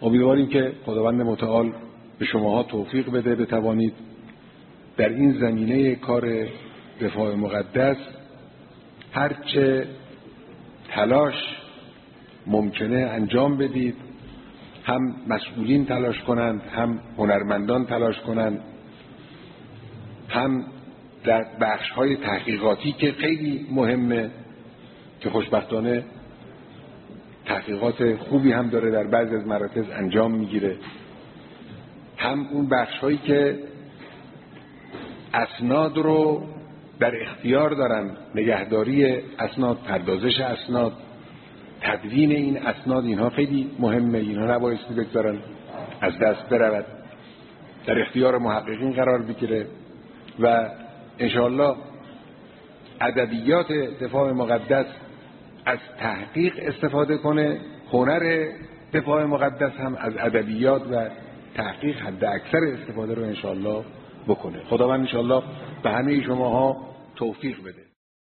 امیدواریم که خداوند متعال به شماها توفیق بده بتوانید در این زمینه کار دفاع مقدس هرچه تلاش ممکنه انجام بدید، هم مسئولین تلاش کنند، هم هنرمندان تلاش کنند، هم در بخش‌های تحقیقاتی که خیلی مهمه که خوشبختانه تحقیقات خوبی هم داره در بعضی از مراکز انجام میگیره، هم اون بخش‌هایی که اسناد رو در اختیار دارن، نگهداری اسناد، پردازش اسناد، تدوین این اسناد، اینها خیلی مهمه، اینها نبایستی بگذارن از دست برود، در اختیار محققین قرار بگیره و انشاءالله ادبیات دفاع مقدس از تحقیق استفاده کنه، هنر دفاع مقدس هم از ادبیات و تحقیق حد اکثر استفاده رو انشاءالله بکنه. خداوند انشاءالله به همه شماها توفیق بده.